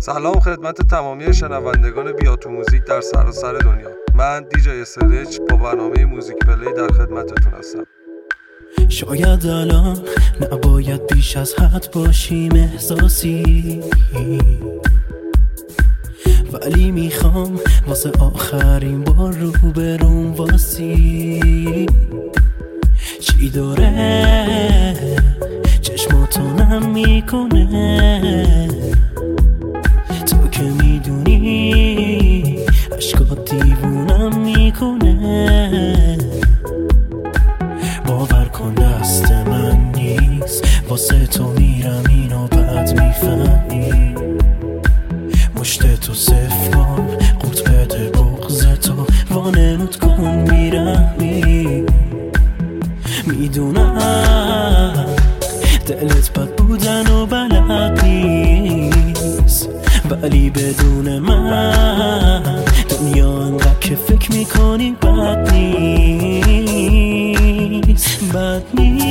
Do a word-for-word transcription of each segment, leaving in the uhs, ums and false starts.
سلام خدمت تمامی شنوندگان بیا تو موزیک در سراسر دنیا. من دیجی اسرچ با برنامه موزیک پلی در خدمتتون هستم. شاید الان نباید بیش از حد باشیم احساسی، ولی میخوام واسه آخرین بار رو بروم واسی. چی داره چشماتو نم میکنه، تو که میدونی عشقات دیوونم میکنه. باور کن دست من نیست، واسه تو میرم اینو بعد میفهمی. مشت تو صف کن، قورت بده بغض تو، وانمود کن میرمی. میدونم دلت بد بودن و بلد نیست، ولی بدون من دنیا انقدر که فکر میکنی بد نیست. بد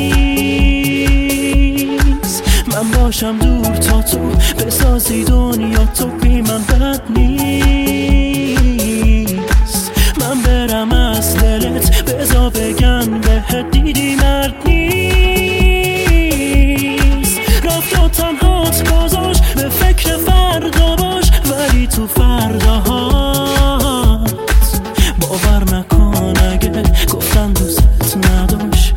نیست من باشم دور تا تو بسازی دنیا تو بی من. بد نیست من برم از دلت بذار بگن بهت دیدی مرد نیست. رفت و تنهات گذاشت به فکر فردا باش، ولی تو فرداهات باور نکن اگه گفتن دوست نداشت.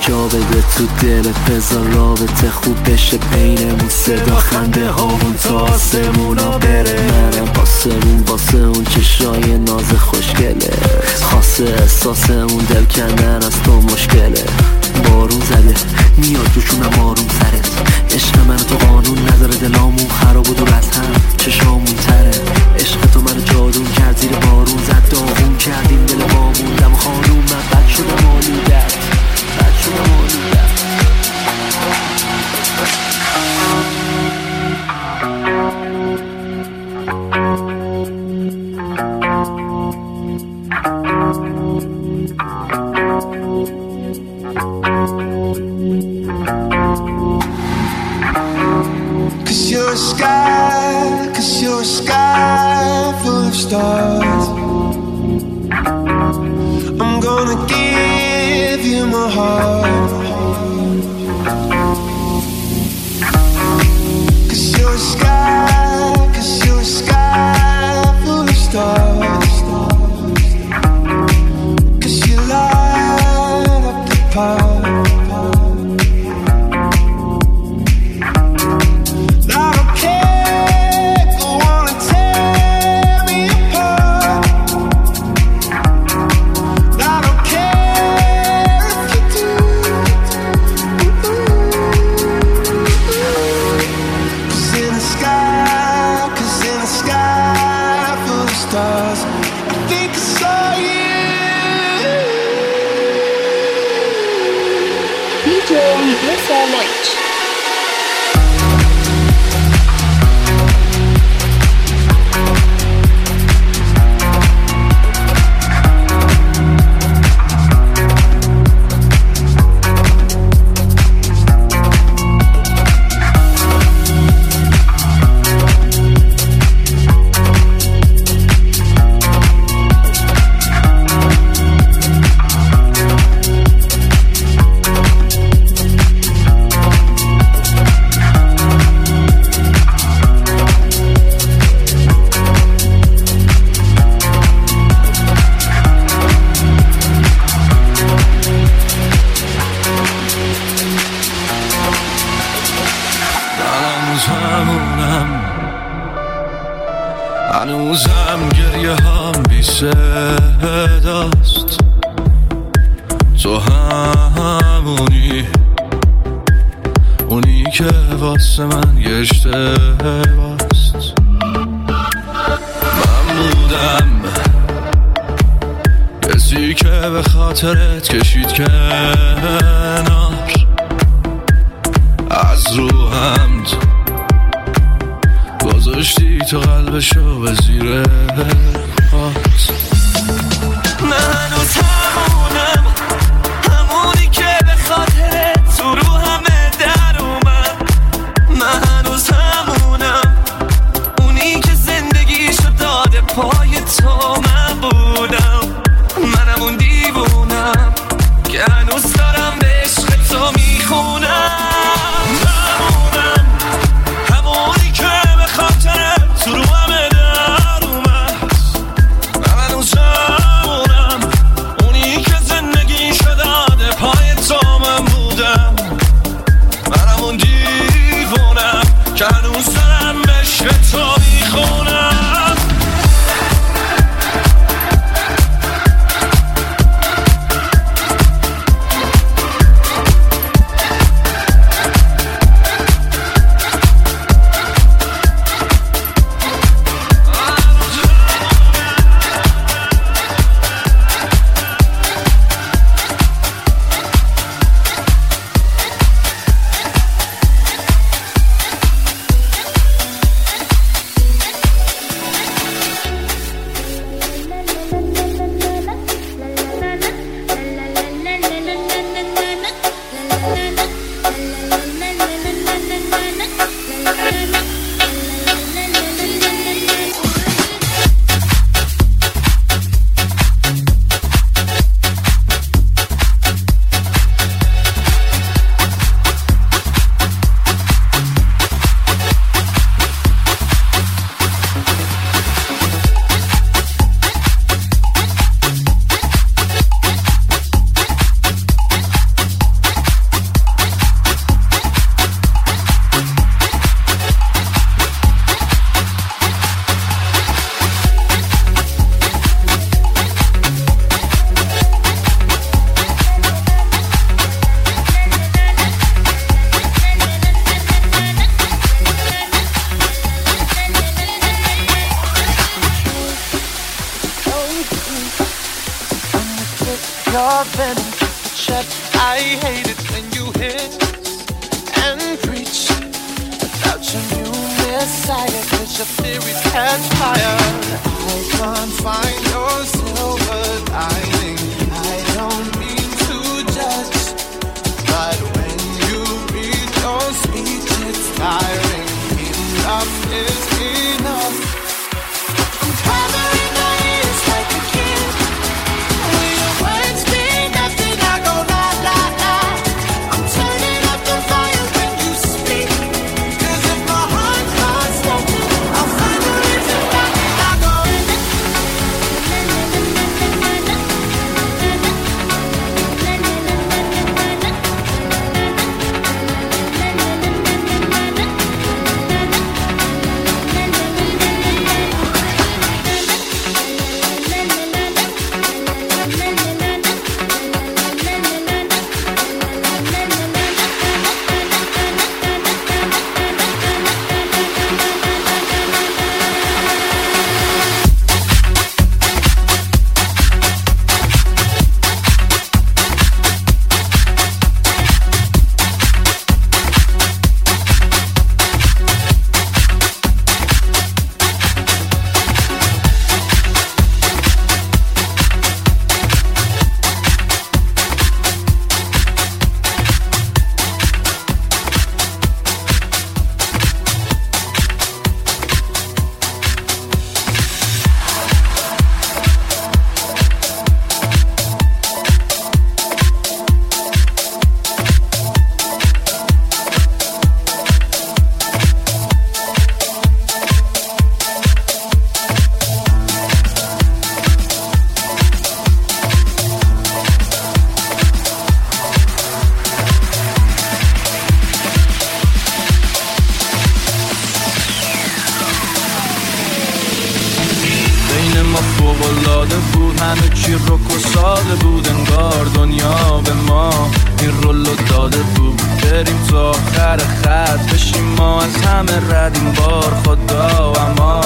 جا بده تو دلت، بذار رابطه خوب بشه بینمون، صدا خنده هامون تا آسمونا بره. منم آسمون واسه اون چشای ناز خوشگله، خاصه احساسمون دل کندن از تو مشکله. بارون زده میاد جوشونم آروم سرت، عشق من تو قانون نداره، دلامون خراب و دور از هم چشامون تره. عشق تو منو جادون کرد، زیر بارون زد داغون کردیم دل بامون. دم خانوم من بد شدم آلودت، بد شدم آلودت. Cause you're a sky, cause you're a sky full of stars. I'm gonna give you my heart. Cause you're a sky, cause you're a sky full of stars. Cause you light up the park. هنوزم گریه هم بی صداست، تو همونی اونی که واسه من یه اشتباست. من بودم کسی که به خاطرت کشید کنار، از رو حمد گذاشتی تو قلبشو به زیر پات. من هنوز همونم، همونی که به خاطرت تو رو همه در اومد. من هنوز همونم، اونی که زندگیشو داده پای تو. من بودم، منم اون دیوونم که هنوز دارم به عشق تو میخونم. تو رو همه در اومد. من هنوز همونم، اونی که زندگی شده پای تو. من بودم، من همون دیوونم که هنوز دارم عشق تو میخونم. I hate it when you hit and preach about your new messiah, 'cause your theories catch fire. I can't find your silver lining. I don't mean to judge, but when you read your speech, it's tiring. Enough is enough. I'm covering my ears like a kid. When your words mean nothing, I go la la la. I'm turning up the volume when you speak, 'cause if my heart can't stop, I'll find a reason why I go. فوق‌العاده بود، همه چی رک و ساده بود، انگار دنیا به ما این رولو داده بود. بریم تا آخر خط بشیم ما از همه رد این بار خدا، اما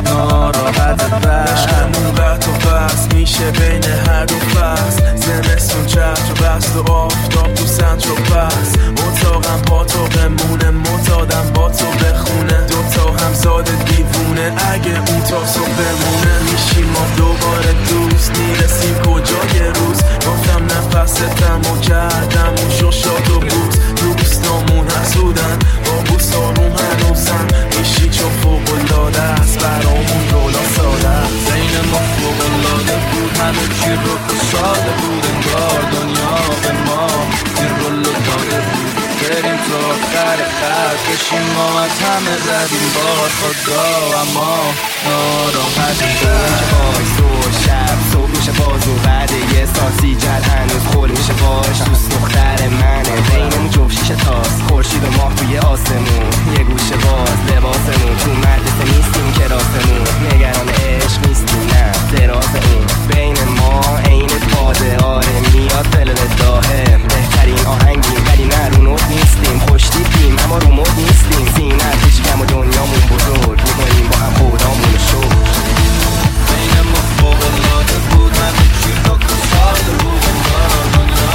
ناراحت بشمون قط و بس میشه بین هر دو فصل، زمستون چتر و بست و آفتاب تو سنت رو پس. اتاقم با تو بمونه، معتادم با تو بخونه، دوتا همزاد دیوونه اگه اون تا صبح بمونه. میشیم ما دوباره دوست، میرسیم کجا یه روز. گفتم نفستم و کردم اون ششاد و بوز. دوستامون حسودن با بوس آروم هنوزن، میشی چون فوق‌العاده است برامون رولا ساده است. بین ما فوق‌العاده بود، همه چی رک و ساده بود، انگار دنیا به ما این رولو داده بود. بریم تا آخر خط بشیم ما از همه ردیم بار خدا، اما ناراحت باش دور شب صبح میشه باز و بعد یه ساسی جد هنوز خول میشه باش. دوست دختر منه بینمون جفت شیشه تاست، خورشید و ماه توی آسمون، یه گوشه باز لباسمون، تو مدرسه نیستیم کراسمون، نگران عشق نیستیم نه دراز اون. بین ما عین باده آره میاد دلت داهه، بهترین آهنگیم ولی نه رو نوت نیستیم، خوش دیدیم اما رو مود نیستیم، سینه کوچیکم و دنیامون بزرگ، میکنیم با هم خودامون شو. بین ما فوق‌العاده بود، همه چی رک و ساده بود، انگار دنیا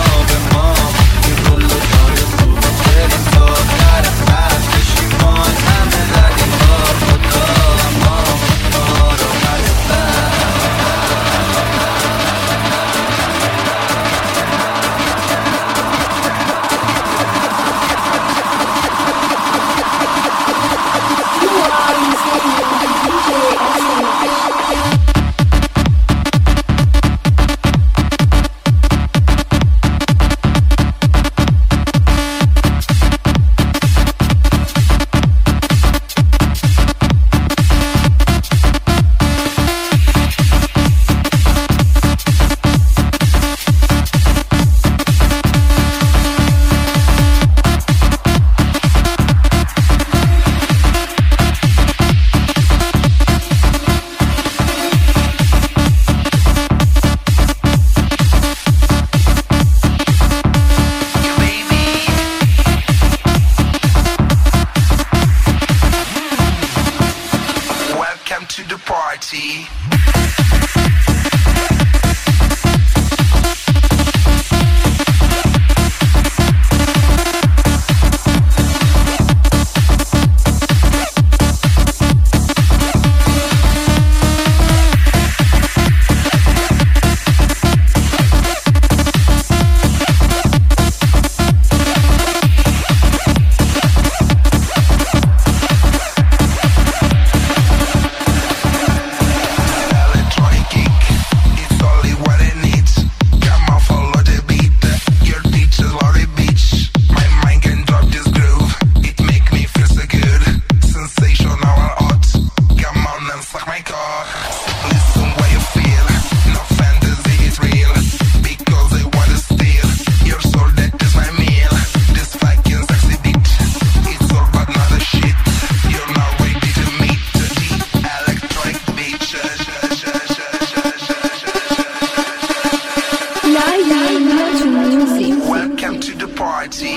party.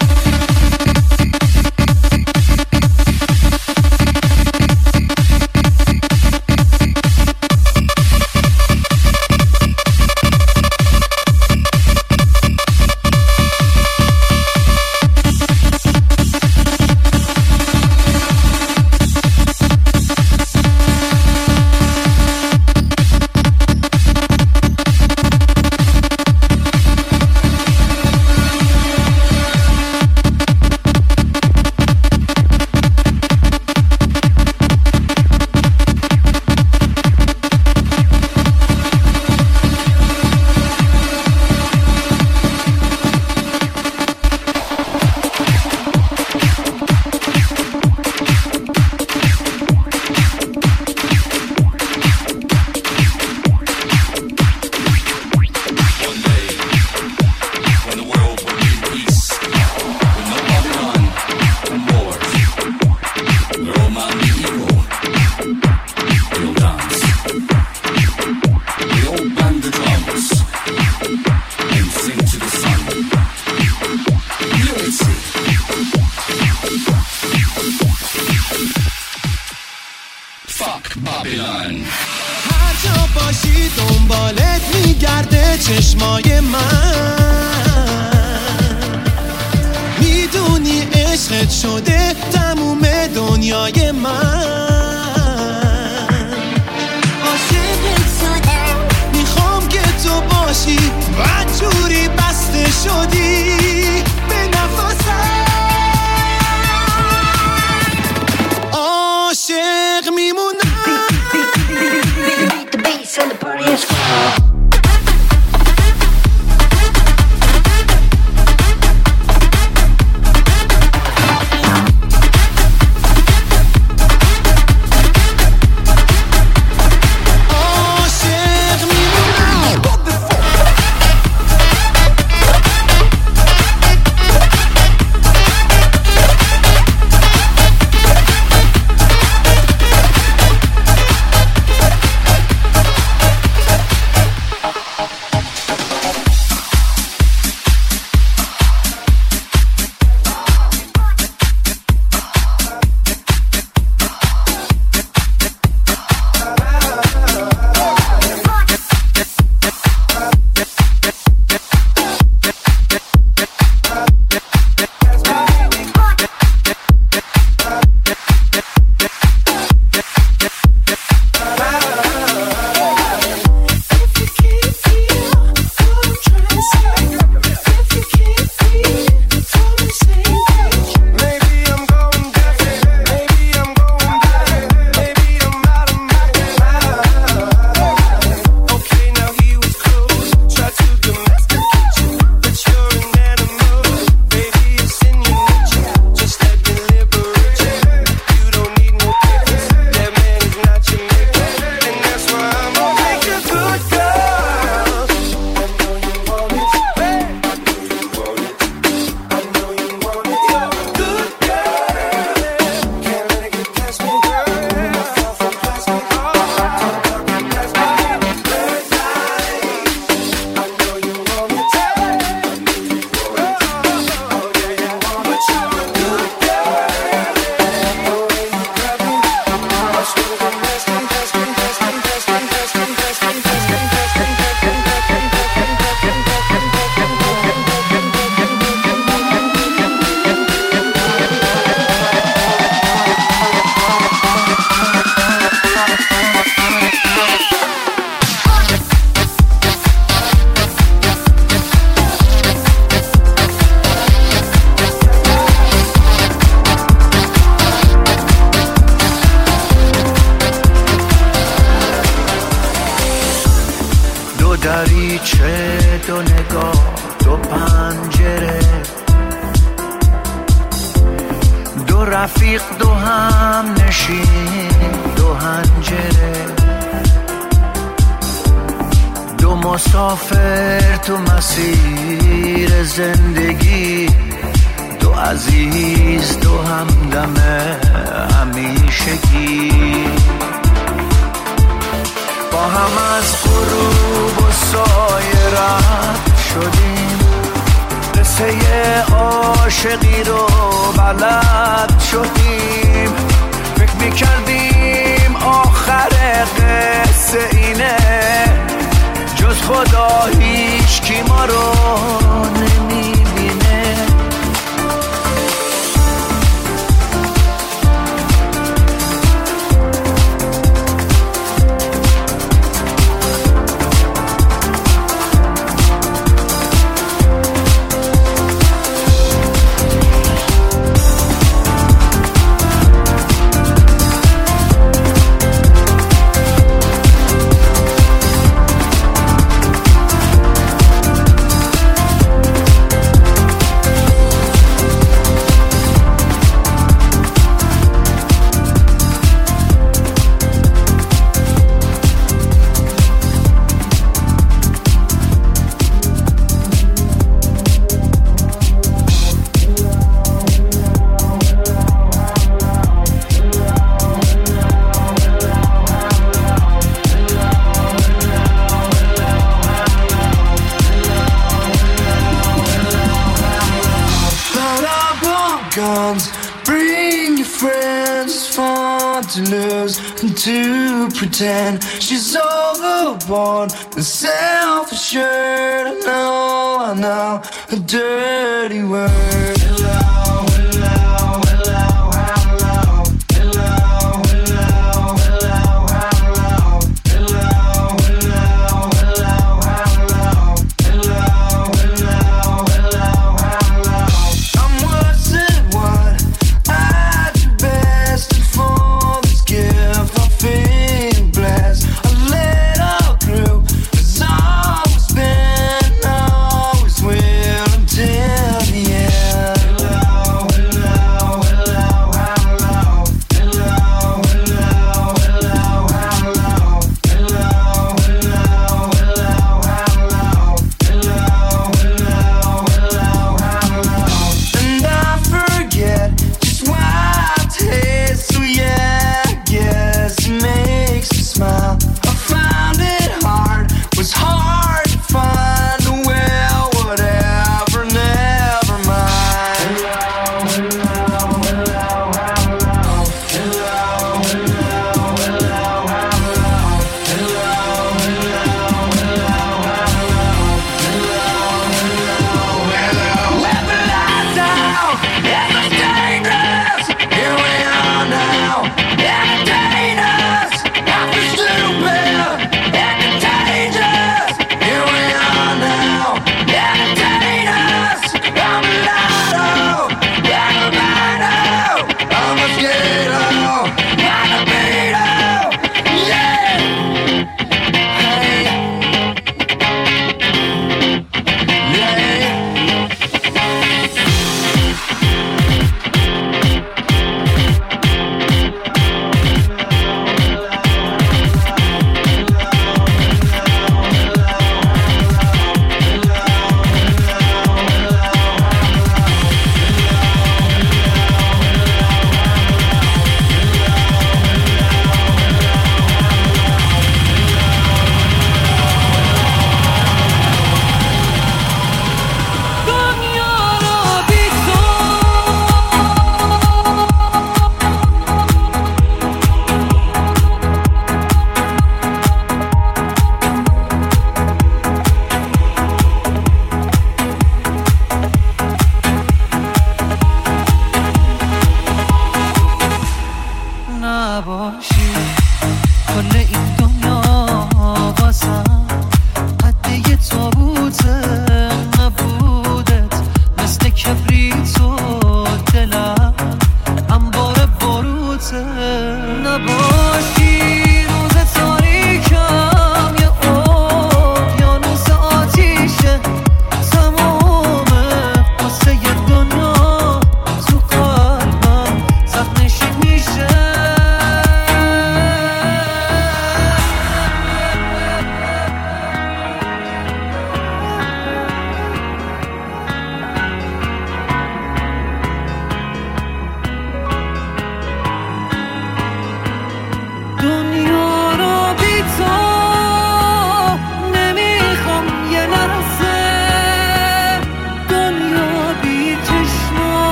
چشمای من میدونی عشقت شده تموم دنیای من عاشقت شدم میخوام که تو باشی بدجوری بسته شدی به نفسم عاشق میمونم دریچه دو نگاه دو پنجره دو رفیق دو هم نشین دو هنجره دو مسافر تو مسیر زندگی دو عزیز دو همدم همیشگی با هم از غروب و سایه رد شدیم به حرفه عاشقی رو بلد شدیم، فکر میکردیم آخر قصه اینه، جز خدا هیچ کی ما رو نمیبینه. To pretend she's overboard and self-assured. I know, I know, a dirty word. Hello, hello, hello, hello, hello, hello, hello, hello, hello, hello, hello, hello, hello, hello, hello. I'm worse than what I do best and for this gift. Feel blessed. I let her through. It's always been, always will until the end. Hello,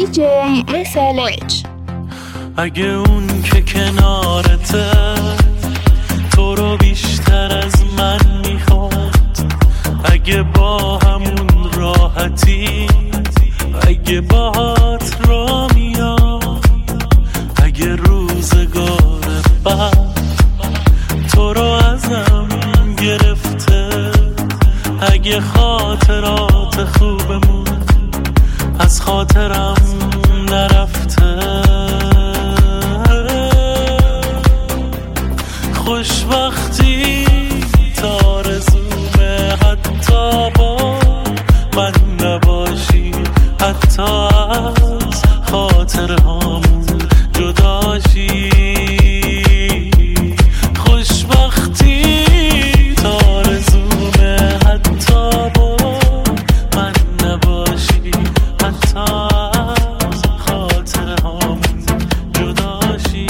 دی جی اس ال اچ. اگه اون که کنارته تو رو بیشتر از من میخواد، اگه با همون راحتی، اگه باهات را میاد، اگه روزگار بعد تو رو ازم گرفته، اگه خاطرات خوبمون از خاطرم نرفته، خوشبختی تارزومه حتی با من نباشی، حتی از خاطرهامون جداشی، خوشبختی تارزومه حتی با من نباشی، حتی از خاطرهامون جداشی.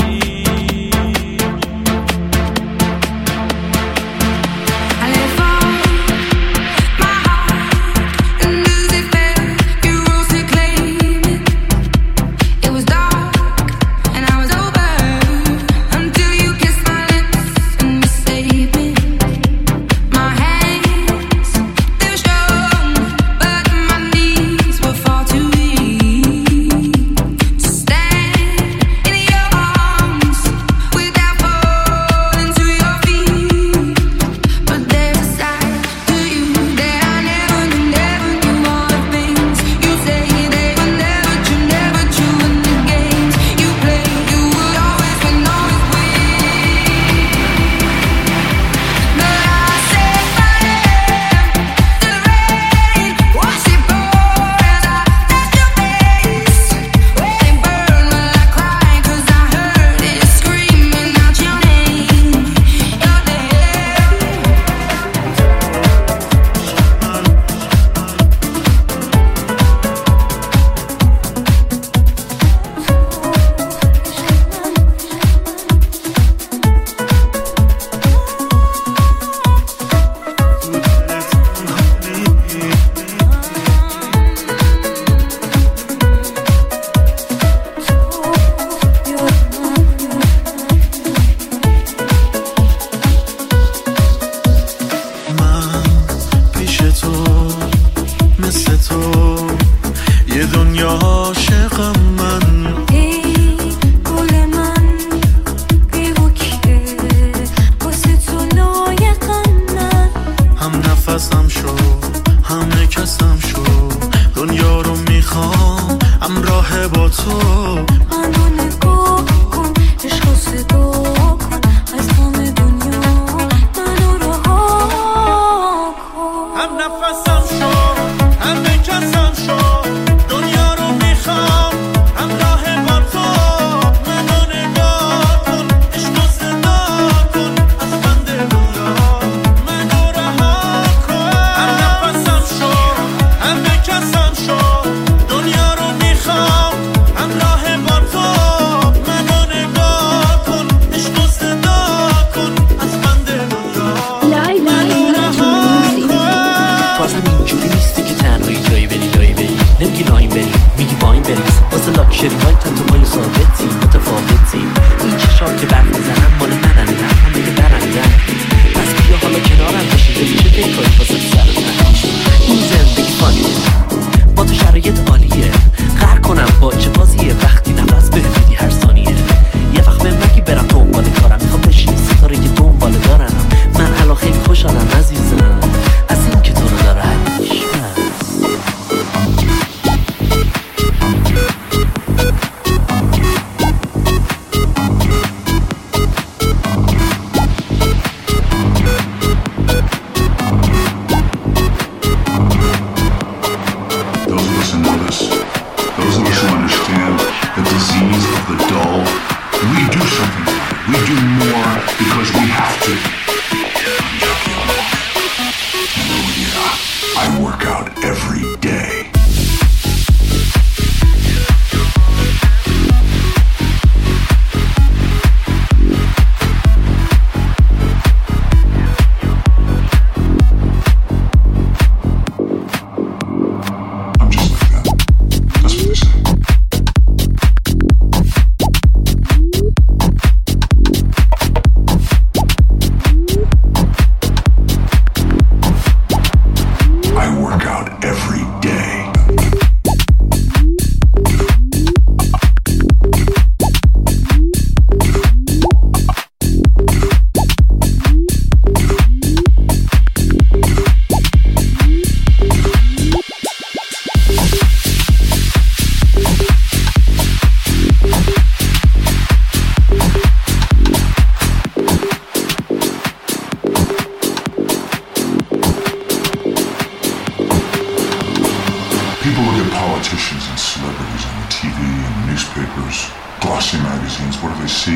People look at politicians and celebrities on the T V and newspapers, glossy magazines. What do they see?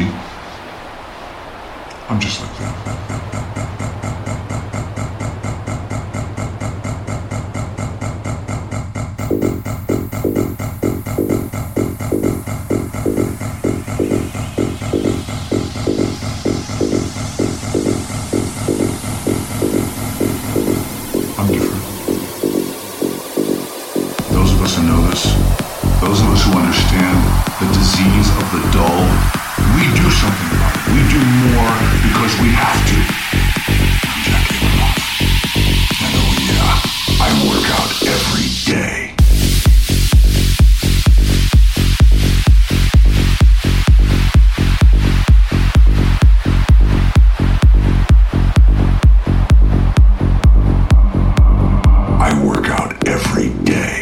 I'm just like that. I'm different. Those of us who know this, those of us who understand the disease of the dull, we do something about it. We do more because we have to. I'm Jack Abramoff. And oh yeah, I work out every day. I work out every day.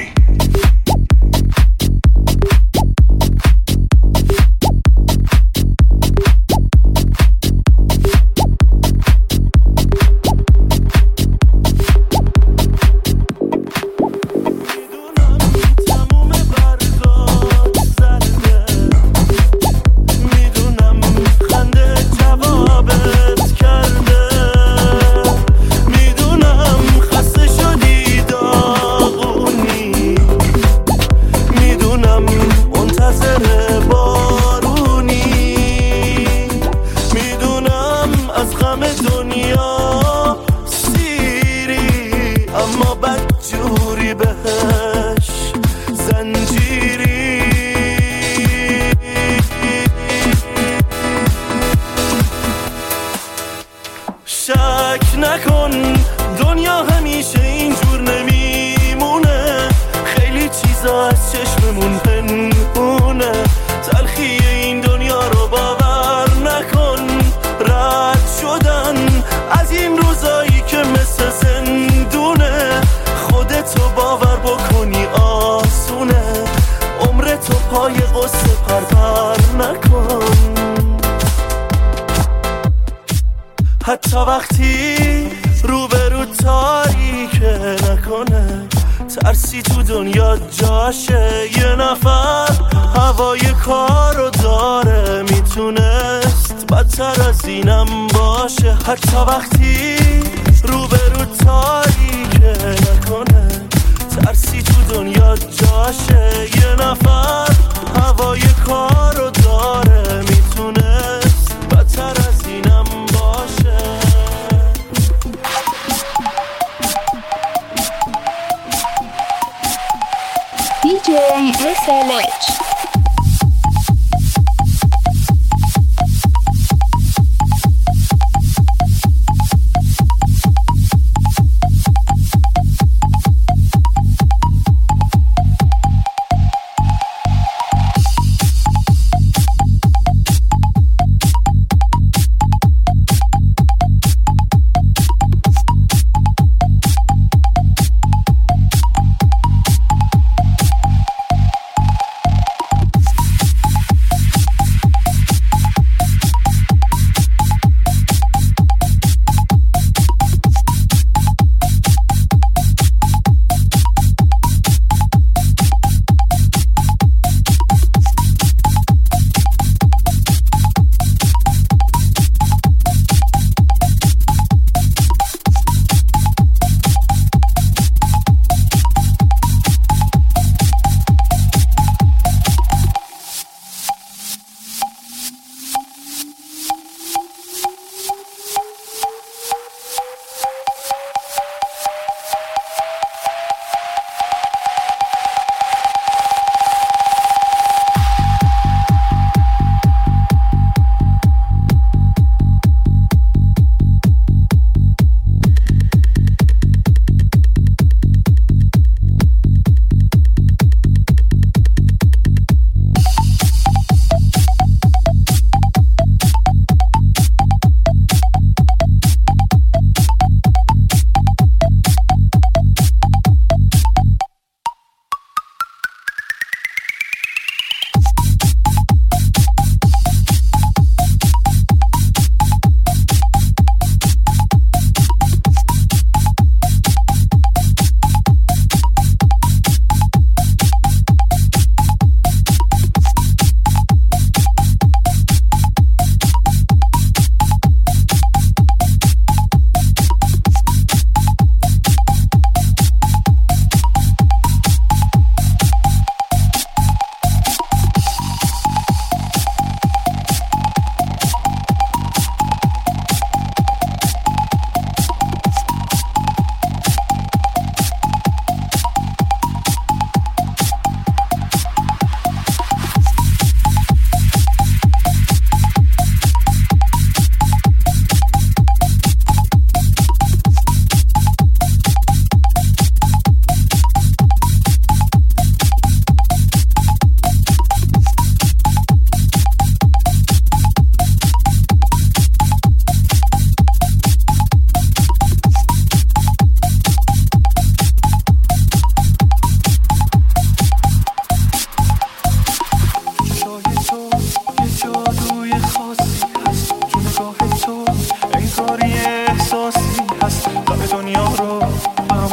حتی وقتی روبرو تاریکه نکنه ترسی تو دنیا جاشه یه نفر هوای کارو داره میتونست بدتر از اینم باشه حتی وقتی روبرو تاریکه نکنه ترسی تو دنیا جاشه یه نفر هوای کارو داره میتونست بدتر از اینم باشه دی جی اس ال اچ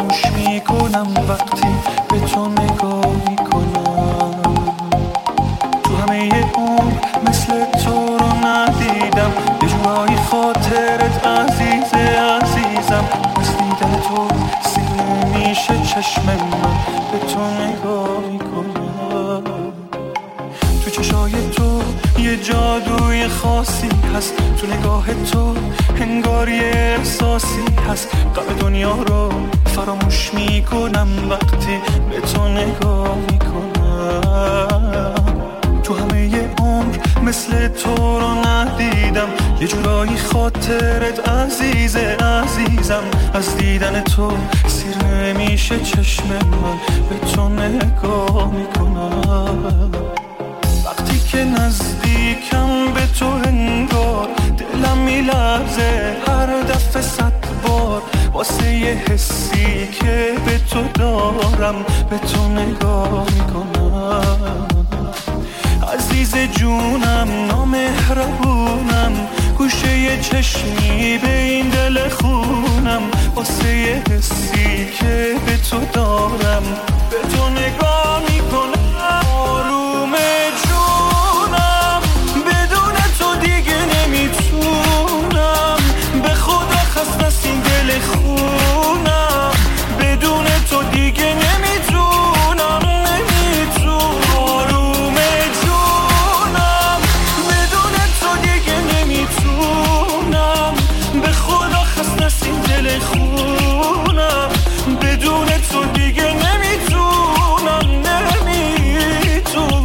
فراموش میکنم وقتی به تو نگاه میکنم. تو همه عمر مثل تو رو ندیدم، یه جورایی خاطرت عزیز عزیزم. مثل دیدن تو سیر میشه چشم من به تو نگاه میکنم. تو چشای تو یه جادوی خاصی هست، تو نگاه تو انگار یه احساسی هست. غم دنیا رو فراموش میکنم وقتی به تو نگاه میکنم. تو همه عمر مثل تو رو ندیدم، یه جورایی خاطرت عزیز عزیزم. از دیدن تو سیر نمیشه چشم من به تو نگاه میکنم. وقتی که نزدیکم به تو انگار دلم میلرزه هر دفعه صد بار، واسه یه حسی که به تو دارم به تو نگاه میکنم. عزیز جونم نامهربونم، گوشه یه چشمی به این دل خونم، واسه یه حسی که به تو دارم به تو نگاه میکنم. آروم جونم بدون تو دیگه نمیتونم، به خدا خسته است این دل خونم، بدون تو دیگه نمیتونم نمیتونم. آروم جونم بدون تو دیگه نمیتونم، به خدا خسته است این دل خونم، بدون تو دیگه نمیتونم نمیتونم.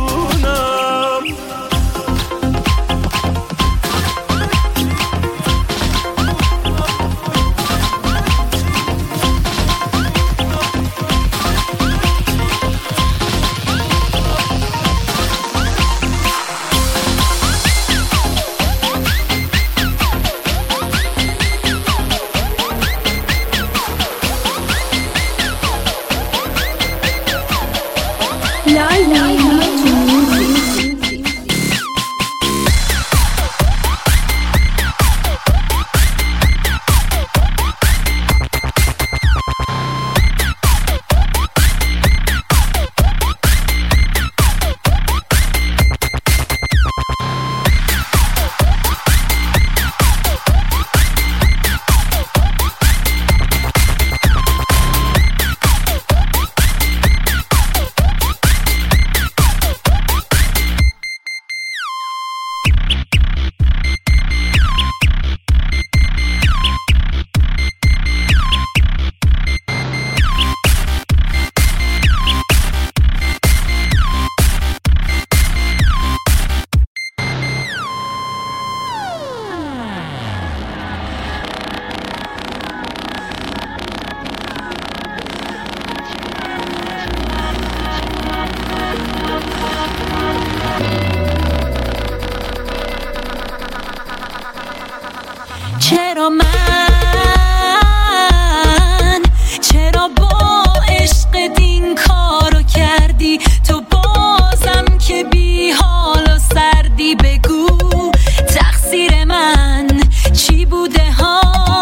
چرا من چرا با عشقت این کارو کردی؟ تو بازم که بی حال و سردی، بگو تقصیر من چی بوده ها؟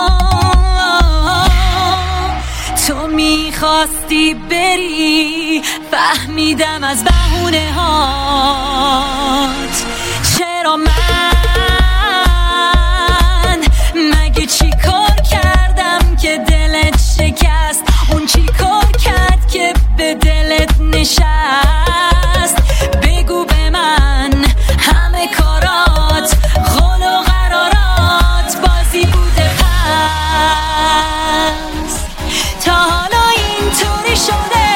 تو میخواستی بری، فهمیدم از بهونه هات. چرا من مگه چی کار کردم که دلت شکست؟ اون چی کار کرد که به دلت نشست؟ بگو به من همه کارات قول و قرارات بازی بوده پس تا حالا اینطوری شده.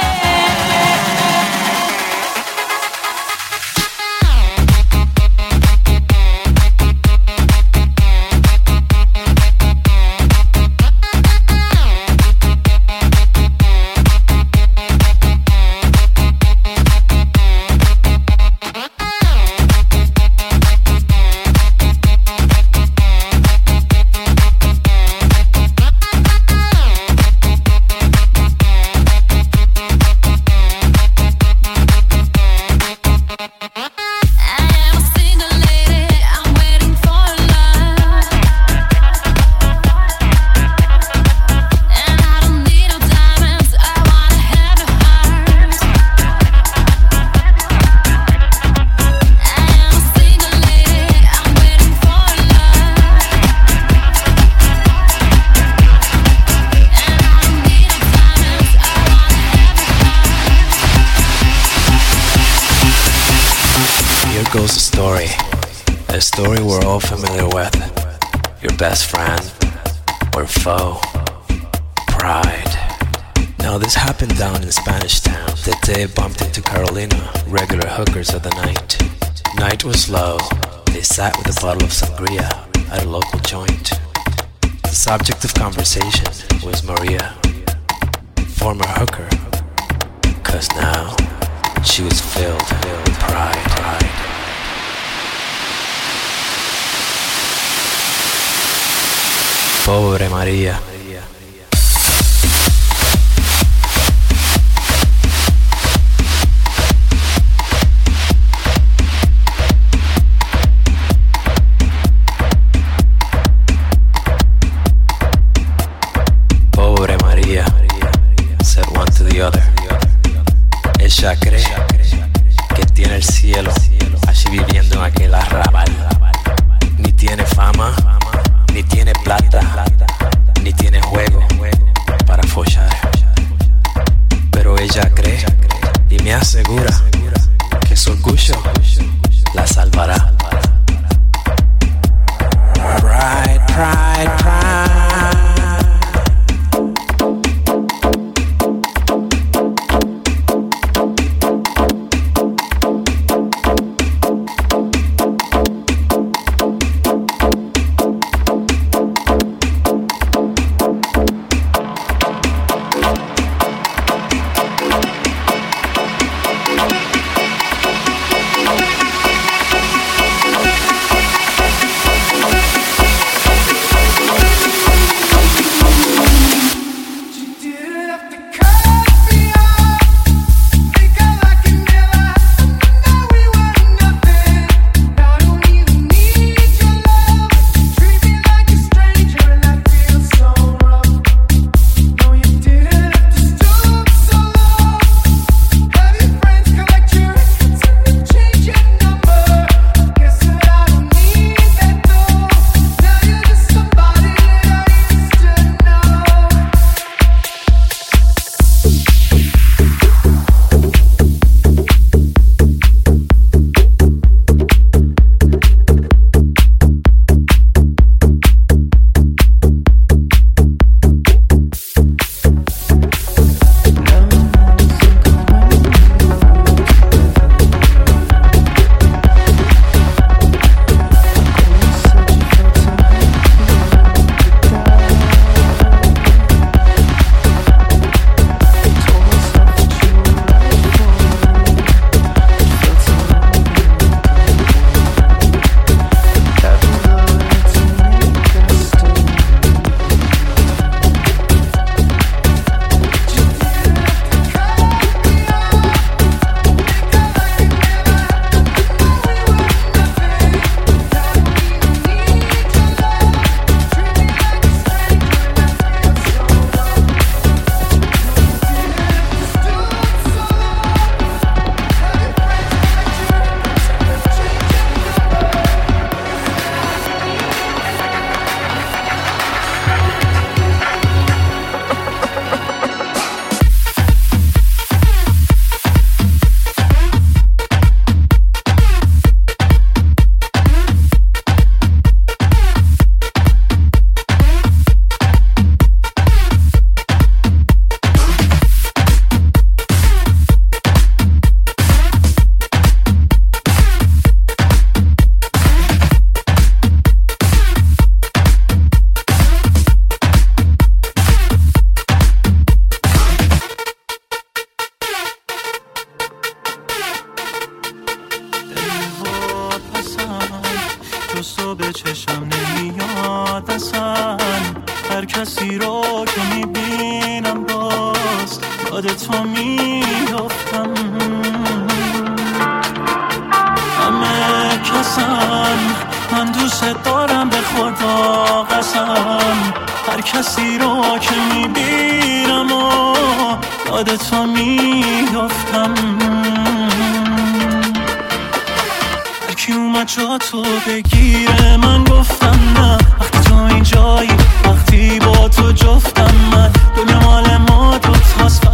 goes the story, a story we're all familiar with. Your best friend or foe, pride. Now this happened down in Spanish Town. The day bumped into Carolina, regular hookers of the night. Night was low, they sat with a bottle of sangria at a local joint. The subject of conversation was Maria, former hooker, cause now she was filled with pride. pride. Pobre Maria. Pobre Maria, said one to the other. Ella cree que tiene el cielo allí viviendo en aquel arrabal. Ni tiene fama, ni tiene plata, ni tiene juego para follar. Pero ella cree y me asegura que su orgullo la salvará. Pride, pride, pride.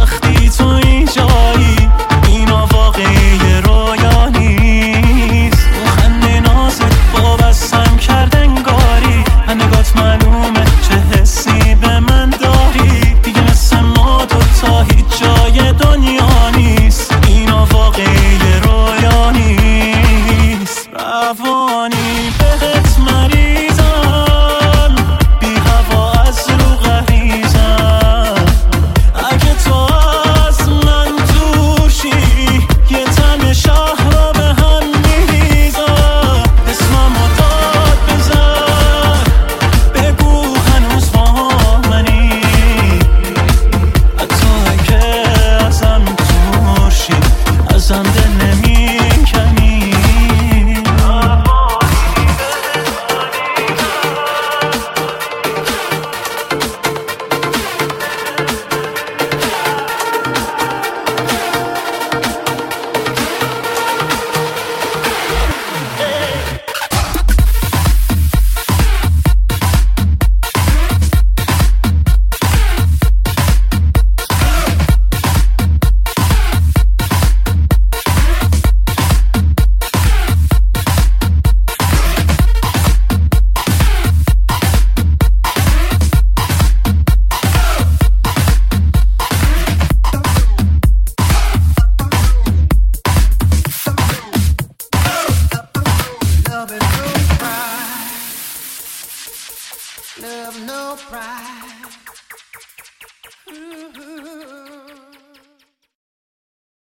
این واقعی رویا نیست. love no pride. Ooh.